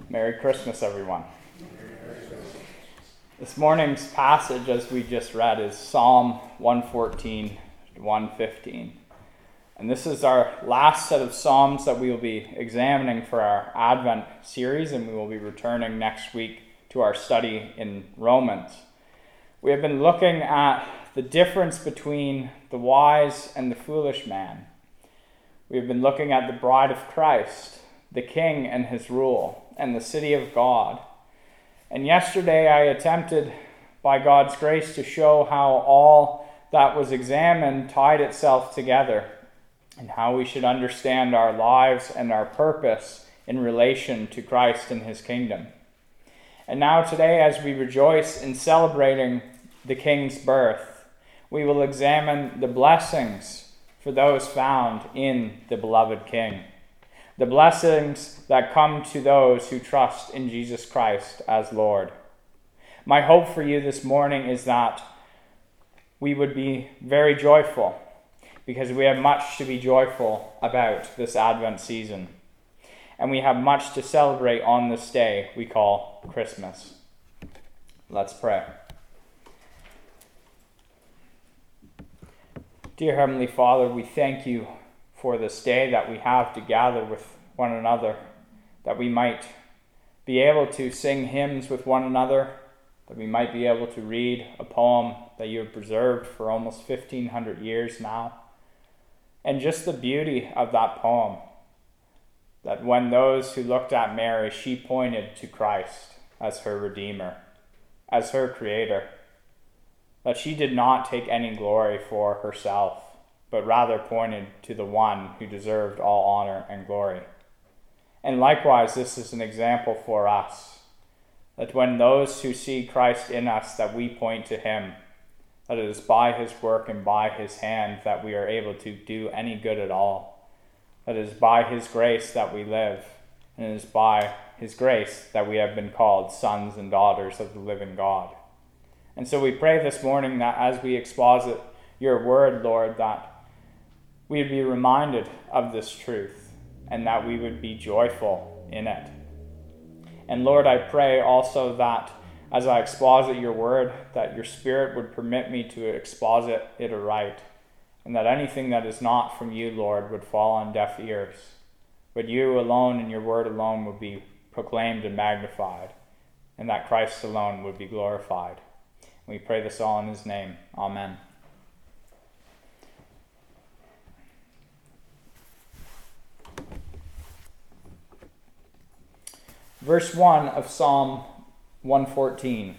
Merry Christmas, everyone. This morning's passage, as we just read, is Psalm 114 to 115. And this is our last set of Psalms that we will be examining for our Advent series, and we will be returning next week to our study in Romans. We have been looking at the difference between the wise and the foolish man. We have been looking at the bride of Christ, the King and his rule, and the city of God. And yesterday I attempted, by God's grace, to show how all that was examined tied itself together, and how we should understand our lives and our purpose in relation to Christ and his kingdom. And now today, as we rejoice in celebrating the King's birth, we will examine the blessings for those found in the beloved King. The blessings that come to those who trust in Jesus Christ as Lord. My hope for you this morning is that we would be very joyful, because we have much to be joyful about this Advent season. And we have much to celebrate on this day we call Christmas. Let's pray. Dear Heavenly Father, we thank you for this day that we have to gather with one another, that we might be able to sing hymns with one another, that we might be able to read a poem that you have preserved for almost 1,500 years now. And just the beauty of that poem, that when those who looked at Mary, she pointed to Christ as her Redeemer, as her Creator, that she did not take any glory for herself, but rather pointed to the one who deserved all honor and glory. And likewise, this is an example for us, that when those who see Christ in us, that we point to him, that it is by his work and by his hand that we are able to do any good at all, that it is by his grace that we live, and it is by his grace that we have been called sons and daughters of the living God. And so we pray this morning that as we exposit your word, Lord, that we would be reminded of this truth and that we would be joyful in it. And Lord, I pray also that as I exposit your word, that your Spirit would permit me to exposit it aright, and that anything that is not from you, Lord, would fall on deaf ears. But you alone and your word alone would be proclaimed and magnified, and that Christ alone would be glorified. We pray this all in his name. Amen. Verse 1 of Psalm 114.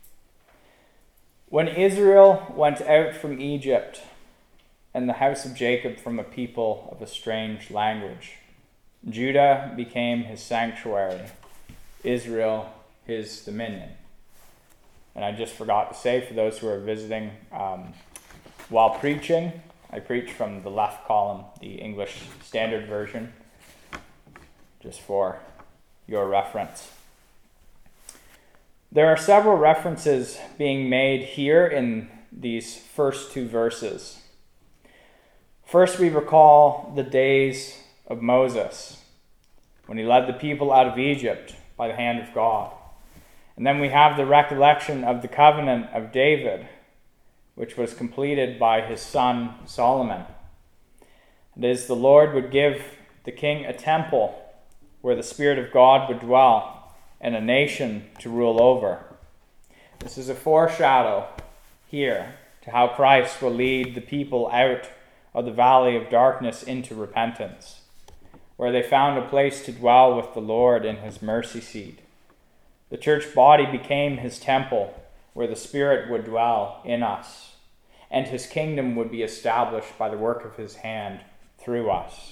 When Israel went out from Egypt, and the house of Jacob from a people of a strange language, Judah became his sanctuary, Israel his dominion. And I just forgot to say, for those who are visiting, while preaching, I preach from the left column, the English Standard Version, just for your reference. There are several references being made here in these first two verses. First, we recall the days of Moses, when he led the people out of Egypt by the hand of God. And then we have the recollection of the covenant of David, which was completed by his son Solomon. And as the Lord would give the king a temple where the Spirit of God would dwell, and a nation to rule over. This is a foreshadow here to how Christ will lead the people out of the valley of darkness into repentance, where they found a place to dwell with the Lord in his mercy seat. The church body became his temple, where the Spirit would dwell in us, and his kingdom would be established by the work of his hand through us.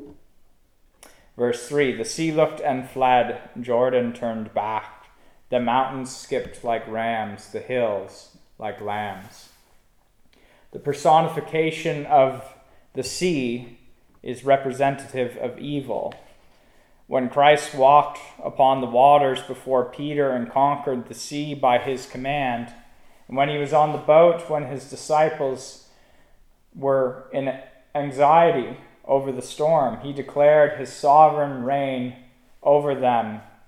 Verse 3, the sea looked and fled, Jordan turned back. The mountains skipped like rams, the hills like lambs. The personification of the sea is representative of evil. When Christ walked upon the waters before Peter and conquered the sea by his command, and when he was on the boat, when his disciples were in anxiety over the storm, he declared his sovereign reign over them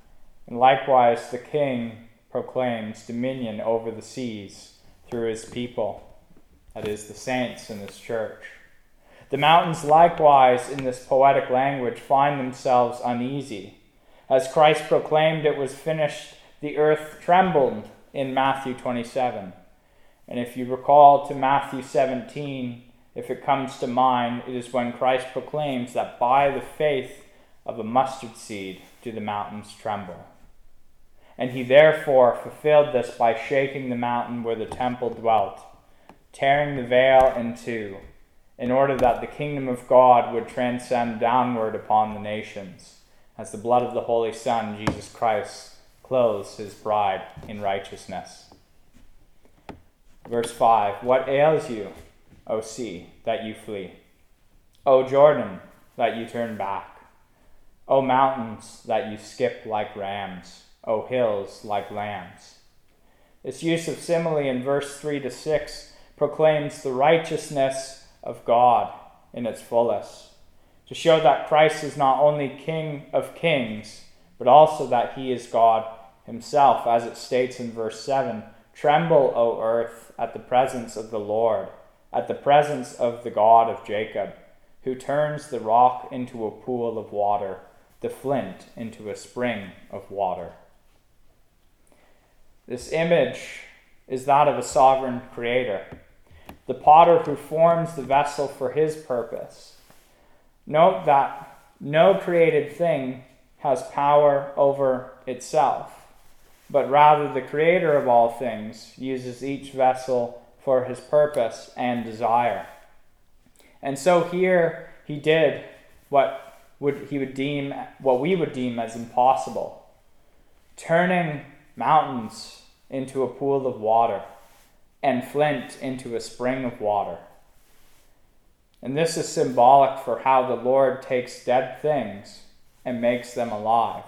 And likewise the King proclaims dominion over the seas through his people, that is, the saints in this church. The mountains likewise, in this poetic language, find themselves uneasy. As Christ proclaimed it was finished, the earth trembled in Matthew 27. And if you recall to Matthew 17, if it comes to mind, it is when Christ proclaims that by the faith of a mustard seed do the mountains tremble. And he therefore fulfilled this by shaking the mountain where the temple dwelt, tearing the veil in two, in order that the kingdom of God would transcend downward upon the nations, as the blood of the Holy Son, Jesus Christ, clothes his bride in righteousness. Verse 5, what ails you, O sea, that you flee? O Jordan, that you turn back? O mountains, that you skip like rams? O hills, like lambs? This use of simile in verse 3 to 6 proclaims the righteousness of God in its fullest, to show that Christ is not only King of kings, but also that he is God himself, as it states in verse 7, tremble, O earth, at the presence of the Lord, at the presence of the God of Jacob, who turns the rock into a pool of water, the flint into a spring of water. This image is that of a sovereign creator, the potter who forms the vessel for his purpose. Note that no created thing has power over itself, but rather the creator of all things uses each vessel for his purpose and desire. And so here he did what we would deem as impossible, turning mountains into a pool of water and flint into a spring of water. And this is symbolic for how the Lord takes dead things and makes them alive.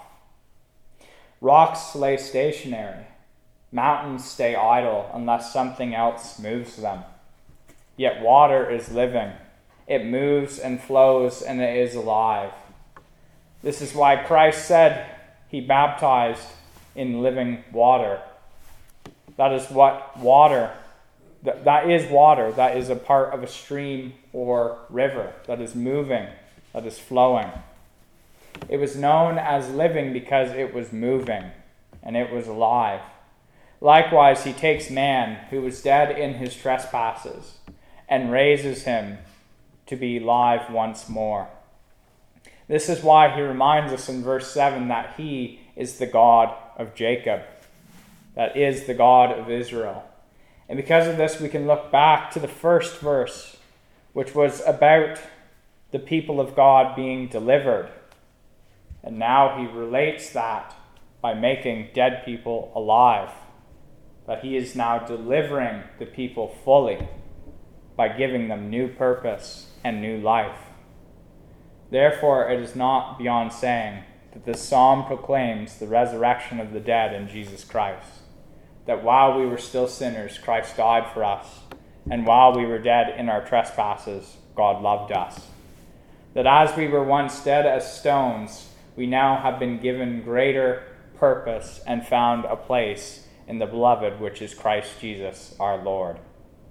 Rocks lay stationary. Mountains stay idle unless something else moves them. Yet water is living. It moves and flows, and it is alive. This is why Christ said he baptized in living water. That is what water, that is water, that is a part of a stream or river that is moving, that is flowing. It was known as living because it was moving and it was alive. Likewise, he takes man who was dead in his trespasses and raises him to be live once more. This is why he reminds us in verse 7 that he is the God of Jacob, that is the God of Israel. And because of this, we can look back to the first verse, which was about the people of God being delivered. And now he relates that by making dead people alive, that he is now delivering the people fully by giving them new purpose and new life. Therefore, it is not beyond saying that this psalm proclaims the resurrection of the dead in Jesus Christ, that while we were still sinners, Christ died for us, and while we were dead in our trespasses, God loved us. That as we were once dead as stones, we now have been given greater purpose and found a place in the beloved, which is Christ Jesus our Lord.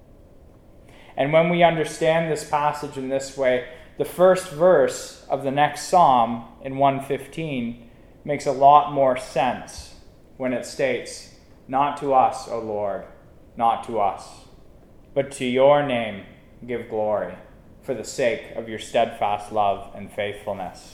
And when we understand this passage in this way, the first verse of the next psalm in 115 makes a lot more sense when it states, "Not to us, O Lord, not to us, but to your name give glory, for the sake of your steadfast love and faithfulness."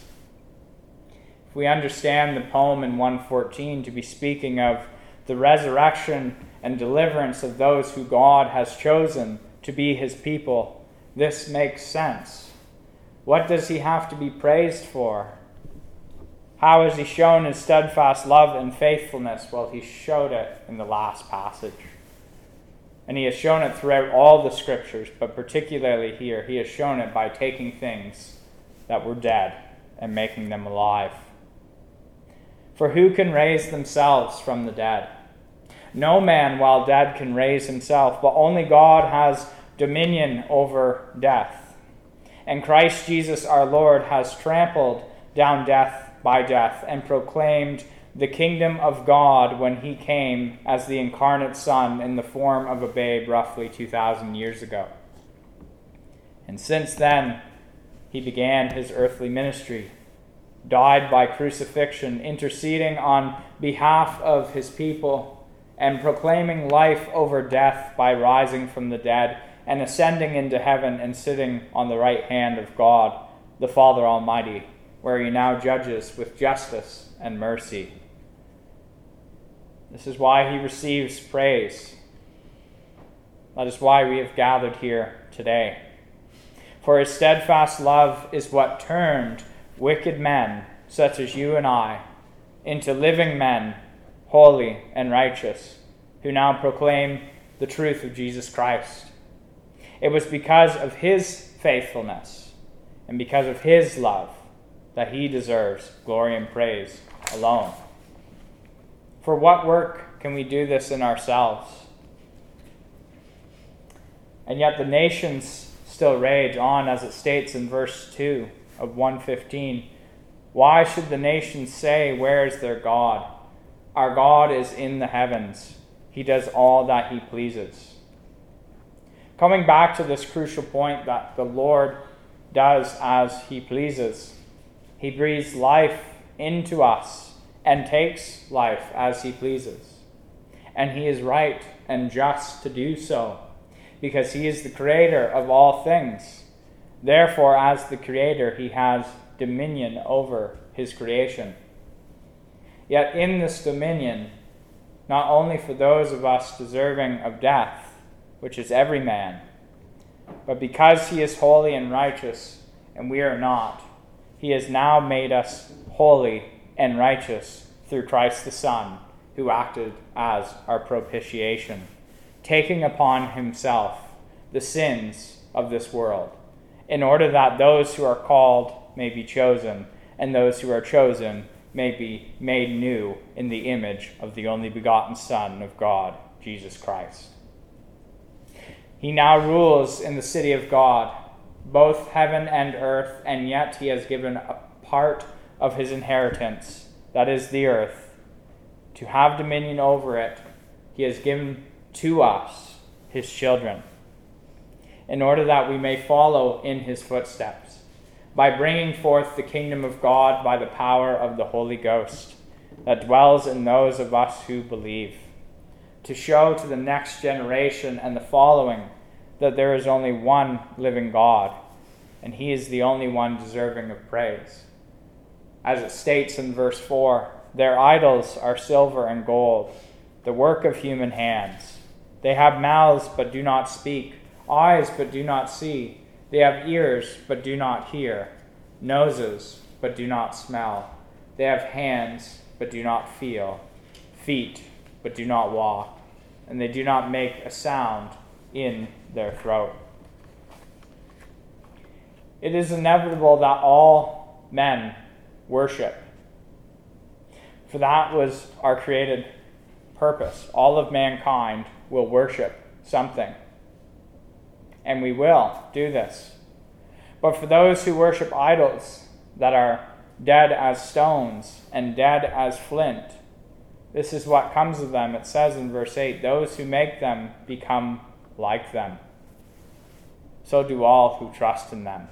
If we understand the poem in 114 to be speaking of the resurrection and deliverance of those who God has chosen to be his people, this makes sense. What does he have to be praised for? How has he shown his steadfast love and faithfulness? Well, he showed it in the last passage. And he has shown it throughout all the scriptures, but particularly here, he has shown it by taking things that were dead and making them alive. For who can raise themselves from the dead? No man while dead can raise himself, but only God has dominion over death. And Christ Jesus our Lord has trampled down death by death and proclaimed the kingdom of God when he came as the incarnate Son in the form of a babe roughly 2,000 years ago. And since then, he began his earthly ministry, died by crucifixion, interceding on behalf of his people, and proclaiming life over death by rising from the dead and ascending into heaven and sitting on the right hand of God, the Father Almighty, where he now judges with justice and mercy. This is why he receives praise. That is why we have gathered here today. For his steadfast love is what turned wicked men, such as you and I, into living men, holy and righteous, who now proclaim the truth of Jesus Christ. It was because of his faithfulness and because of his love that he deserves glory and praise alone. For what work can we do this in ourselves? And yet the nations still rage on, as it states in verse 2 of 115. Why should the nations say, where is their God? Our God is in the heavens. He does all that he pleases. Coming back to this crucial point that the Lord does as he pleases. He breathes life into us and takes life as he pleases. And he is right and just to do so, because he is the creator of all things. Therefore, as the creator, he has dominion over his creation. Yet in this dominion, not only for those of us deserving of death, which is every man, but because he is holy and righteous, and we are not, he has now made us holy and righteous through Christ the Son, who acted as our propitiation, taking upon himself the sins of this world, in order that those who are called may be chosen, and those who are chosen may be made new in the image of the only begotten Son of God, Jesus Christ. He now rules in the city of God, both heaven and earth, and yet he has given a part of his inheritance, that is the earth, to have dominion over it. He has given to us, his children, in order that we may follow in his footsteps, by bringing forth the kingdom of God by the power of the Holy Ghost that dwells in those of us who believe, to show to the next generation and the following that there is only one living God, and he is the only one deserving of praise. As it states in verse 4, their idols are silver and gold, the work of human hands. They have mouths but do not speak, eyes but do not see. They have ears but do not hear, noses but do not smell. They have hands but do not feel, feet but do not walk, and they do not make a sound in their throat. It is inevitable that all men worship, for that was our created purpose. All of mankind will worship something, and we will do this. But for those who worship idols that are dead as stones and dead as flint, this is what comes of them. It says in verse 8, those who make them become like them. So do all who trust in them.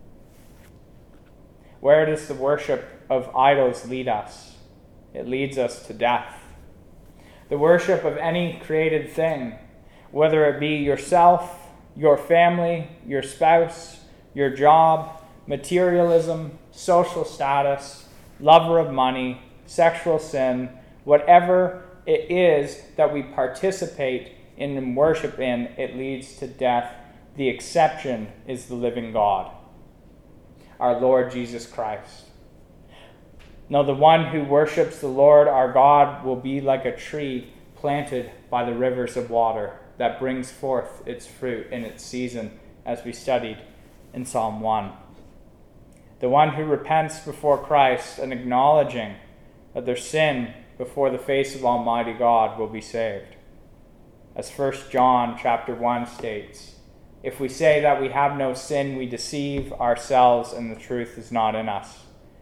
Where does the worship of idols lead us? It leads us to death. The worship of any created thing, whether it be yourself, your family, your spouse, your job, materialism, social status, lover of money, sexual sin, whatever it is that we participate in and worship in, it leads to death. The exception is the living God, our Lord Jesus Christ. No, the one who worships the Lord our God will be like a tree planted by the rivers of water that brings forth its fruit in its season, as we studied in Psalm 1. The one who repents before Christ and acknowledging that their sin before the face of Almighty God will be saved. As 1 John chapter 1 states, if we say that we have no sin, we deceive ourselves and the truth is not in us.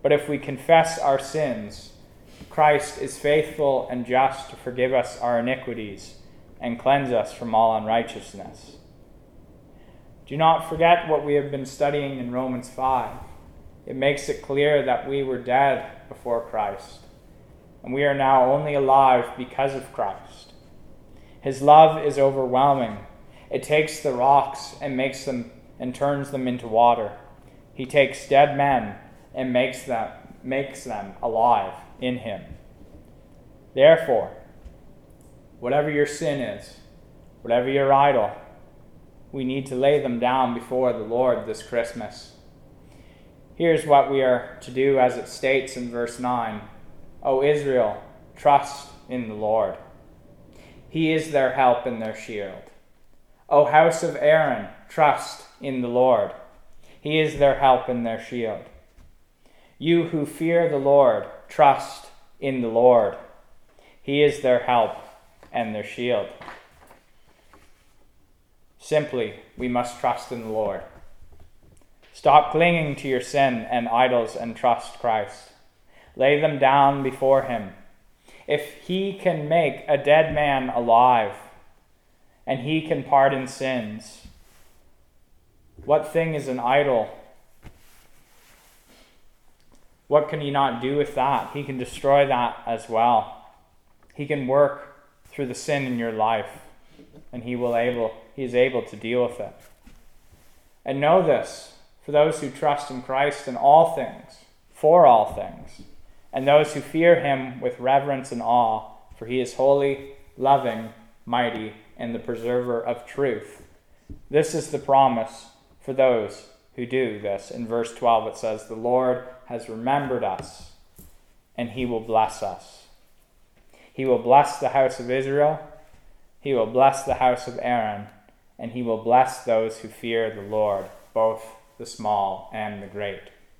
But if we confess our sins, Christ is faithful and just to forgive us our iniquities and cleanse us from all unrighteousness. Do not forget what we have been studying in Romans 5. It makes it clear that we were dead before Christ, and we are now only alive because of Christ. His love is overwhelming. It takes the rocks and makes them and turns them into water. He takes dead men and makes them alive in him. Therefore, whatever your sin is, whatever your idol, we need to lay them down before the Lord this Christmas. Here's what we are to do as it states in verse 9. O Israel, trust in the Lord. He is their help and their shield. O house of Aaron, trust in the Lord. He is their help and their shield. You who fear the Lord, trust in the Lord. He is their help and their shield. Simply, we must trust in the Lord. Stop clinging to your sin and idols and trust Christ. Lay them down before him. If he can make a dead man alive, and he can pardon sins, what thing is an idol? What can he not do with that? He can destroy that as well. He can work through the sin in your life, and he is able to deal with it. And know this, for those who trust in Christ in all things, for all things, and those who fear him with reverence and awe, for he is holy, loving, mighty, and the preserver of truth. This is the promise for those who do this. In verse 12 it says, the Lord has remembered us, and he will bless us. He will bless the house of Israel, he will bless the house of Aaron, and he will bless those who fear the Lord, both the small and the great.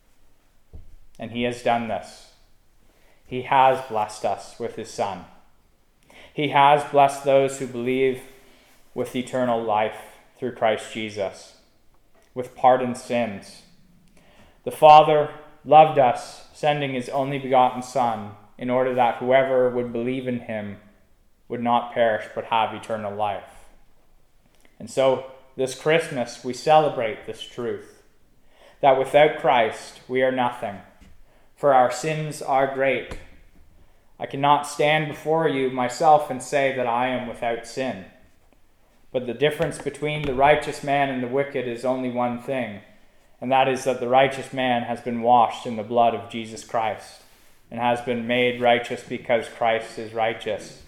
And he has done this. He has blessed us with his Son. He has blessed those who believe with eternal life through Christ Jesus, with pardoned sins. The Father loved us, sending his only begotten Son, in order that whoever would believe in him would not perish but have eternal life. And so this Christmas we celebrate this truth, that without Christ we are nothing, for our sins are great. I cannot stand before you myself and say that I am without sin. But the difference between the righteous man and the wicked is only one thing, and that is that the righteous man has been washed in the blood of Jesus Christ and has been made righteous because Christ is righteous.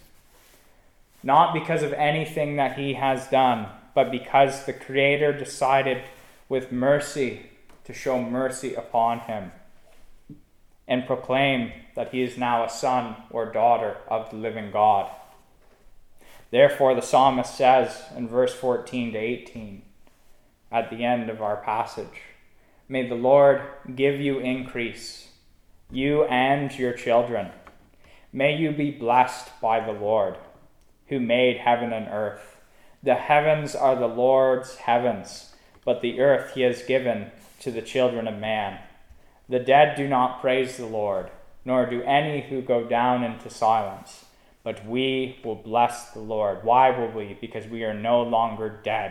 Not because of anything that he has done, but because the Creator decided with mercy to show mercy upon him and proclaim that he is now a son or daughter of the living God. Therefore, the psalmist says in verse 14 to 18, at the end of our passage, may the Lord give you increase, you and your children. May you be blessed by the Lord, who made heaven and earth. The heavens are the Lord's heavens, but the earth he has given to the children of man. The dead do not praise the Lord, nor do any who go down into silence. But we will bless the Lord. Why will we? Because we are no longer dead.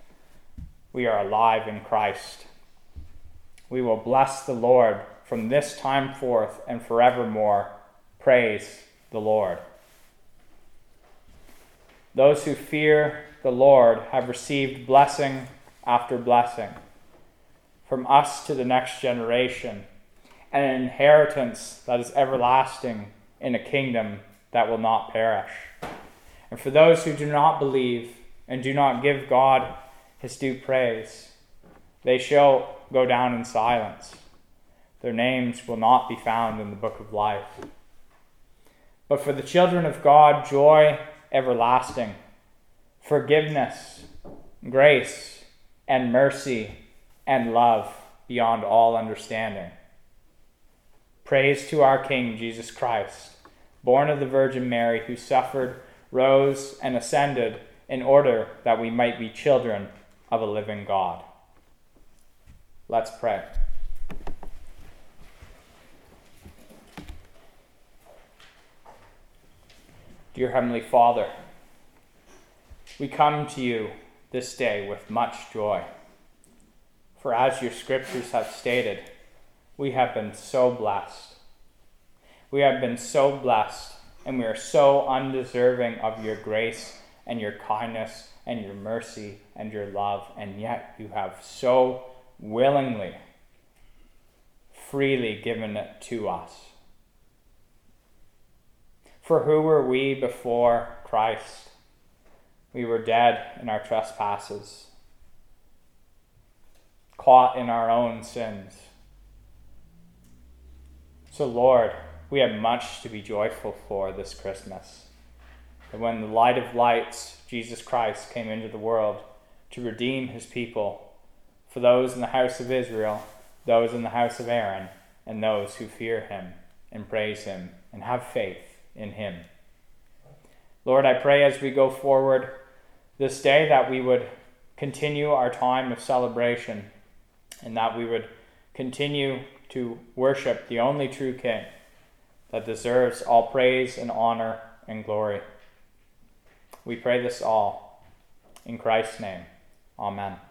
We are alive in Christ. We will bless the Lord from this time forth and forevermore. Praise the Lord. Those who fear the Lord have received blessing after blessing from us to the next generation, and an inheritance that is everlasting in a kingdom that will not perish. And for those who do not believe and do not give God his due praise, they shall go down in silence. Their names will not be found in the book of life. But for the children of God, joy everlasting, forgiveness, grace, and mercy, and love beyond all understanding. Praise to our King Jesus Christ, born of the Virgin Mary, who suffered, rose, and ascended in order that we might be children of a living God. Let's pray. Dear Heavenly Father, we come to you this day with much joy. For as your scriptures have stated, we have been so blessed. We have been so blessed, and we are so undeserving of your grace and your kindness and your mercy and your love, and yet you have so willingly, freely given it to us. For who were we before Christ? We were dead in our trespasses, caught in our own sins. So Lord, we have much to be joyful for this Christmas. That when the light of lights, Jesus Christ, came into the world to redeem his people, for those in the house of Israel, those in the house of Aaron, and those who fear him and praise him and have faith in him. Lord, I pray as we go forward this day that we would continue our time of celebration and that we would continue to worship the only true King that deserves all praise and honor and glory. We pray this all in Christ's name. Amen.